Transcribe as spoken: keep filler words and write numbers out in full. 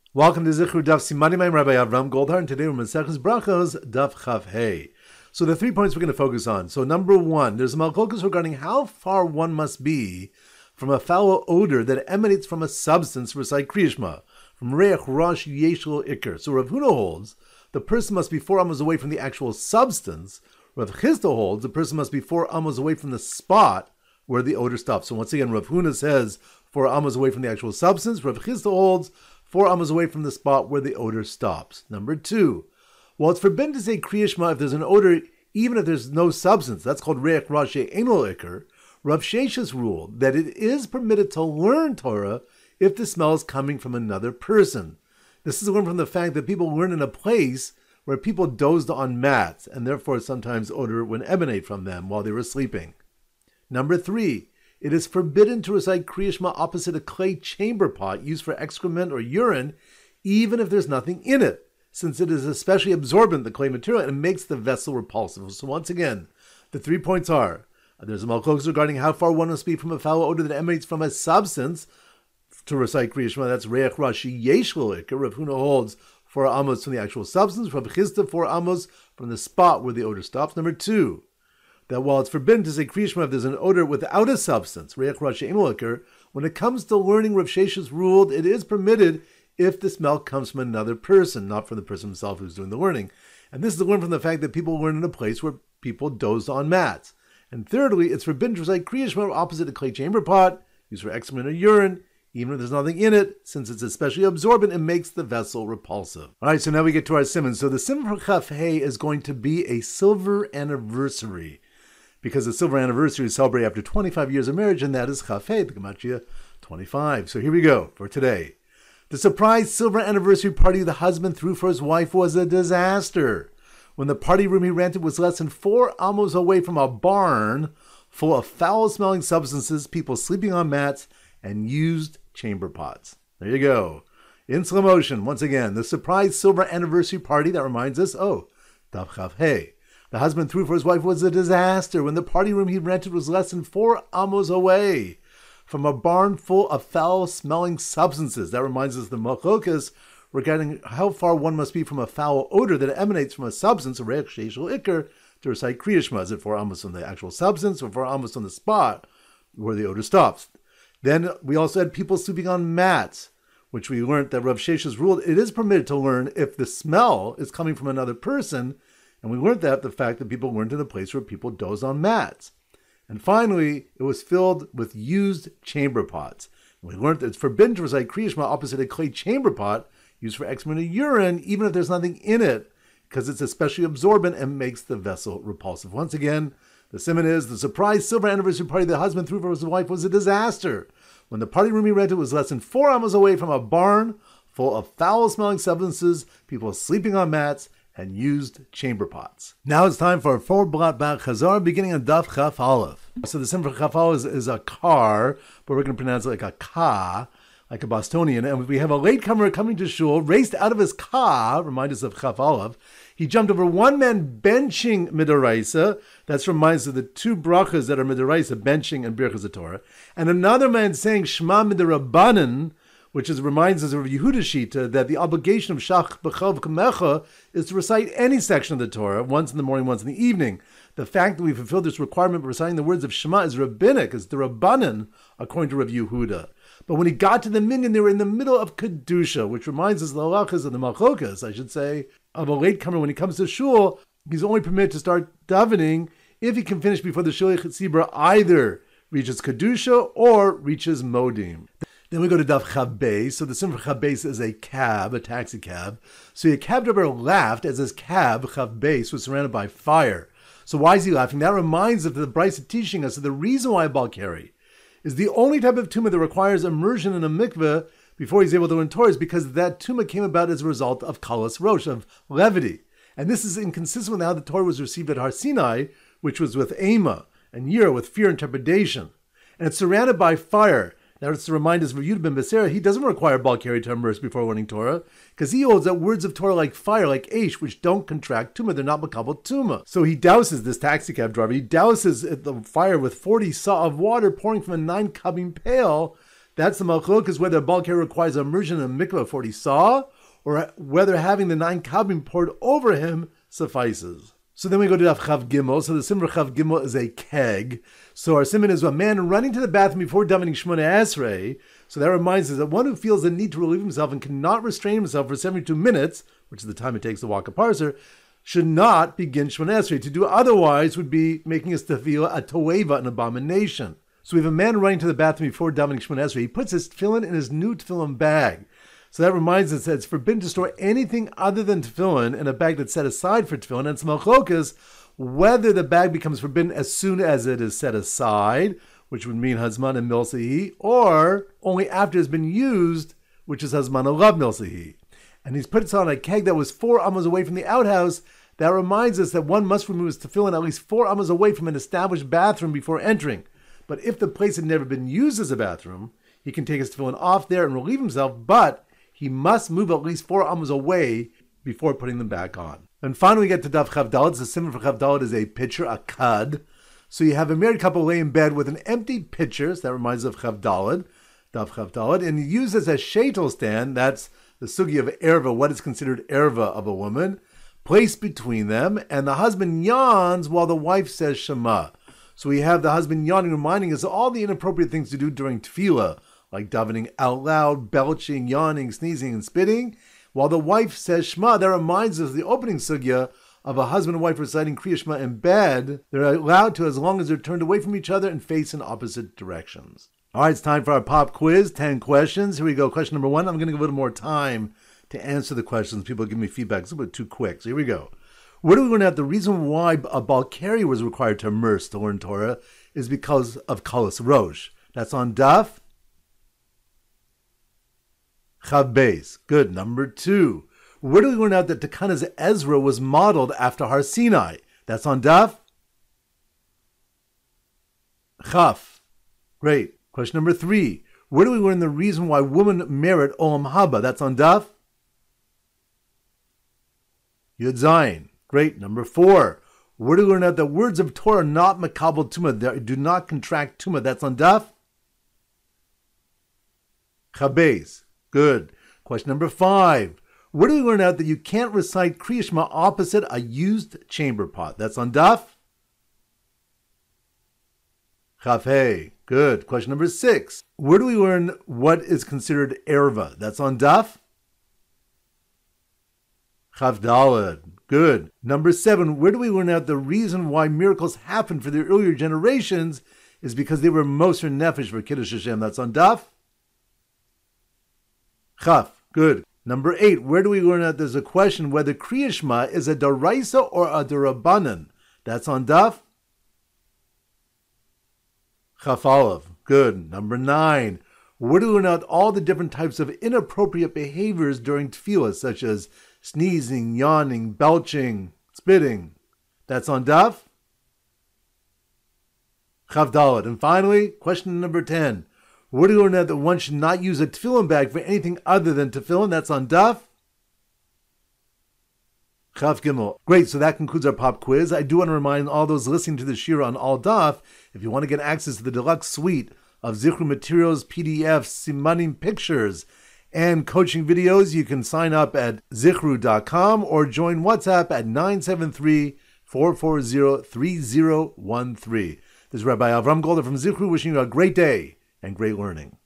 Welcome to Zichru Daf Simanim. I'm Rabbi Avram Goldhar, and today we're in Maseches Brachos Daf Chaf Hey. So the three points we're going to focus on. So number one, there's a malchokas regarding how far one must be from a foul odor that emanates from a substance, recite Kriya Shema, from Reach Rosh Yeshel Iker. So Rav Huna holds the person must be four amos away from the actual substance. Rav Chisda holds the person must be four amos away from the spot where the odor stops. So once again, Rav Huna says four amos away from the actual substance. Rav Chisda holds four amos away from the spot where the odor stops. Number two, well, it's forbidden to say Kriya Shema if there's an odor, even if there's no substance. That's called Reich Rosh Einol Iker. Rav Sheshes ruled that it is permitted to learn Torah if the smell is coming from another person. This is learned from the fact that people learn in a place where people dozed on mats, and therefore sometimes odor would emanate from them while they were sleeping. Number three, it is forbidden to recite Kriya Shema opposite a clay chamber pot used for excrement or urine, even if there's nothing in it, since it is especially absorbent, the clay material, and it makes the vessel repulsive. So once again, the three points are, there's a malchokas regarding how far one must be from a foul odor that emanates from a substance to recite Kriya Shema. That's Reich Rashi Yeshel Iker. Rav Huna holds four amos from the actual substance. Rav Chisda four amos from the spot where the odor stops. Number two, that while it's forbidden to say Kriya Shema if there's an odor without a substance, Reich Rashi Einol Iker, when it comes to learning, Rav Sheshes ruled it is permitted if the smell comes from another person, not from the person himself who's doing the learning. And this is learned from the fact that people learn in a place where people dozed on mats. And thirdly, it's forbidden to recite Kriya Shema opposite a clay chamber pot, used for excrement or urine, even if there's nothing in it, since it's especially absorbent, it makes the vessel repulsive. All right, so now we get to our simon. So the simon for Chaf Hey is going to be a silver anniversary, because the silver anniversary is celebrated after twenty-five years of marriage, and that is Chaf Hey, the Gematria twenty-five. So here we go for today. The surprise silver anniversary party the husband threw for his wife was a disaster. When the party room he rented was less than four amos away from a barn full of foul-smelling substances, people sleeping on mats, and used chamber pots. There you go. In slow motion, once again, the surprise silver anniversary party that reminds us, oh, Daf Chaf Hey. The husband threw for his wife was a disaster when the party room he rented was less than four amos away from a barn full of foul-smelling substances. That reminds us of the malchokas regarding how far one must be from a foul odor that emanates from a substance, a Reich Sheshel Iker, to recite Kriya Shema. Is it four amos on the actual substance or four amos on the spot where the odor stops? Then we also had people sleeping on mats, which we learned that Rav Sheshes ruled it is permitted to learn if the smell is coming from another person, and we learned that the fact that people learned in a place where people doze on mats. And finally, it was filled with used chamber pots. And we learned that it's forbidden to recite Kriya Shema opposite a clay chamber pot used for excrement or urine, even if there's nothing in it, because it's especially absorbent and makes the vessel repulsive. Once again, the simon is, the surprise silver anniversary party the husband threw for his wife was a disaster. When the party room he rented was less than four amos away from a barn full of foul-smelling substances, people sleeping on mats, and used chamber pots. Now it's time for a four blot back chazar, beginning on Daf Chaf Aleph. So the simon for Chaf Aleph is, is a car, but we're going to pronounce it like a ka, like a Bostonian. And we have a latecomer coming to shul, raced out of his ka, remind us of Chaf Aleph. He jumped over one man benching midaraisa. That's reminds us of the two brachas that are midaraisa, benching and birchas Torah. And another man saying Shema midarabanan, which is reminds us of Yehuda Shita that the obligation of Shach B'chav Kamecha is to recite any section of the Torah, once in the morning, once in the evening. The fact that we fulfill this requirement of reciting the words of Shema is rabbinic, is the Rabbanan, according to Rav Yehuda. But when he got to the minyan, they were in the middle of Kedusha, which reminds us of the halachas of the malchokas, I should say, of a latecomer. When he comes to shul, he's only permitted to start davening if he can finish before the Shliach Tzibra either reaches Kedusha or reaches Modim. Then we go to Daf Chaf Beis. So the simon for Chaf Beis is a cab, a taxi cab. So a cab driver laughed as his cab, Chaf Beis, was surrounded by fire. So why is he laughing? That reminds us of the Brisa teaching us that the reason why a balkari is the only type of tumah that requires immersion in a mikveh before he's able to learn Torah is because that tumah came about as a result of kalas rosh, of levity. And this is inconsistent with how the Torah was received at Har Sinai, which was with ema and yira, with fear and trepidation. And it's surrounded by fire. Now, it's to remind us of Yehuda ben Becerra, he doesn't require balkari to immerse before learning Torah, because he holds that words of Torah like fire, like Aish, which don't contract tumah, they're not makabel tumah. So he douses, this taxi cab driver, he douses the fire with forty saw of water pouring from a nine-cubbing pail That's the Malchok, whether a Baal Keri requires immersion in a mikveh before he saw, or whether having the nine kabim poured over him suffices. So then we go to Daf Chav Gimel. So the Simon for Chav Gimel is a keg. So our Simon is a man running to the bathroom before davening Shemona Esrei. So that reminds us that one who feels the need to relieve himself and cannot restrain himself for seventy-two minutes, which is the time it takes to walk a parser, should not begin Shemona Esrei. To do otherwise would be making his tefillah a toeva, an abomination. So we have a man running to the bathroom before davening Shemona Esrei. He puts his tefillin in his new tefillin bag. So that reminds us that it's forbidden to store anything other than tefillin in a bag that's set aside for tefillin. And it's malchokas whether the bag becomes forbidden as soon as it is set aside, which would mean hazman and milsahi, or only after it's been used, which is hazman and lav milsahi. And he's put it on a keg that was four amos away from the outhouse. That reminds us that one must remove his tefillin at least four amos away from an established bathroom before entering. But if the place had never been used as a bathroom, he can take his tefillin off there and relieve himself, but he must move at least four amos away before putting them back on. And finally, we get to Daf Chav Daled. The simon for Chav Daled is a pitcher, a kad. So you have a married couple lay in bed with an empty pitcher. So that reminds us of Chav Daled, Daf Chav Daled, and used as a sheitel stand. That's the sugi of erva, what is considered erva of a woman, placed between them, and the husband yawns while the wife says Shema. So we have the husband yawning, reminding us of all the inappropriate things to do during tefillah, like davening out loud, belching, yawning, sneezing, and spitting, while the wife says Shema. That reminds us of the opening sugya of a husband and wife reciting Kriya Shema in bed. They're allowed to as long as they're turned away from each other and face in opposite directions. All right, it's time for our pop quiz, ten questions. Here we go. Question number one. I'm going to give a little more time to answer the questions. People give me feedback. It's a bit too quick. So here we go. Where do we learn out the reason why a Baal Keri was required to immerse to learn Torah is because of Kalas Rosh. That's on Daf Chav Beis. Good. Number two. Where do we learn out that Takanas Ezra was modeled after Har Sinai? That's on Daf Chaf. Great. Question number three. Where do we learn the reason why women merit Olam Haba? That's on Daf Yud Zayin. Great. Number four. Where do we learn out that words of Torah are not makabel tumah? They do not contract tumah. That's on Daf Chav Beis. Good. Question number five. Where do we learn out that you can't recite Kriya Shema opposite a used chamber pot? That's on Daf Chaf Hey. Good. Question number six. Where do we learn what is considered erva? That's on Daf Chav Daled. Good. Number seven. Where do we learn out the reason why miracles happened for the earlier generations is because they were Moser Nefesh for Kiddush Hashem? That's on Daf Chaf. Good. Number eight. Where do we learn out there's a question whether Kriya Shema is a Daraisa or a Darabanan? That's on Daf Chaf Aleph. Good. Number nine. Where do we learn out all the different types of inappropriate behaviors during tefillah, such as sneezing, yawning, belching, spitting? That's on Daf Chav Daled. And finally, question number ten. Where do we learn out that one should not use a tefillin bag for anything other than tefillin? That's on Daf Chav Gimel. Great, so that concludes our pop quiz. I do want to remind all those listening to the Shira on All Daf, if you want to get access to the deluxe suite of Zichru materials, P D Fs, Simanim pictures, and coaching videos, you can sign up at zichru dot com or join WhatsApp at nine seven three, four four zero, three zero one three. This is Rabbi Avram Golder from Zichru wishing you a great day and great learning.